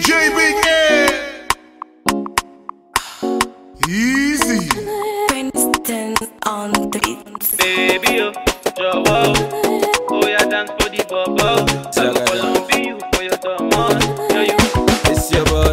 JBK. Easy. Princeton on the beat. Baby, jọ̀wọ́, oh yeah, dance for the bubble. I go Colombia you for your diamond. Yeah, you. It's your boy.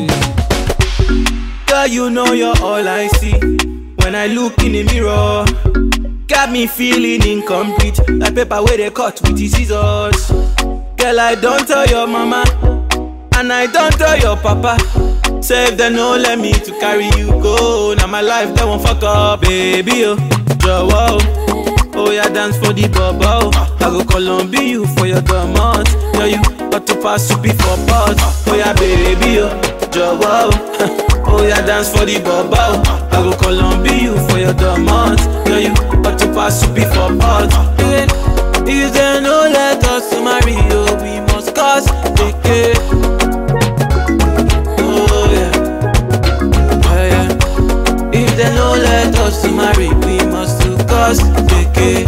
Girl, you know you're all I see when I look in the mirror. Got me feeling incomplete, like paper where they cut with the scissors. Girl, I don't tell your mama, and I don't tell your papa. Say if they no let me to carry you go, now my life they won't fuck up, baby. Jọ̀wọ́, oh yeah, dance for the bubble. I go Colombia you for your diamond. Yeah, you got to pass to be for pot. Oh yeah, baby, jọ̀wọ́, oh yeah, dance for the bubble. I go Colombia you for your diamond. Yeah, you got to pass to be for pot. If they no let us marry, we must cause decay. Oh yeah, yeah. If they no let us marry, we must cause decay.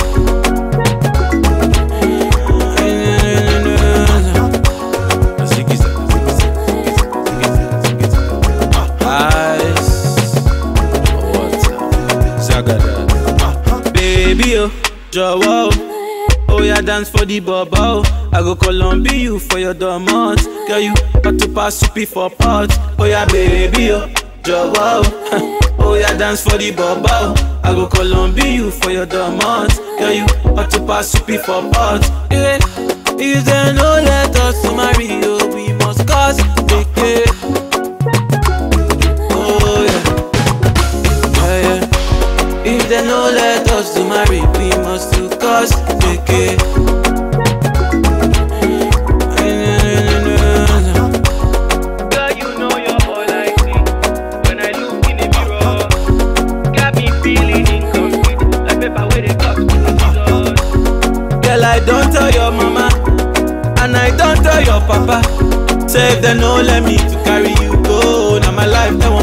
Baby, jọ̀wọ́, oh yeah, dance for the bubble. I go Colombia you for your diamond. Girl, you got to pass to be for pot. Oh yeah, baby, jọ̀wọ́, oh yeah, dance for the bubble. I go Colombia you for your diamond. Girl, you got to pass to be for pot. Yeah. If they no let us marry, we must cause decay. Oh yeah, yeah, yeah. If they no let us marry, we must cause decay. Girl, you know you're all I see when I look in the mirror. Got me feeling incomplete, like paper where they cut with the scissors. Girl, I don't tell your mama, and I don't tell your papa. Say if they no let me to carry you go, now my life they won't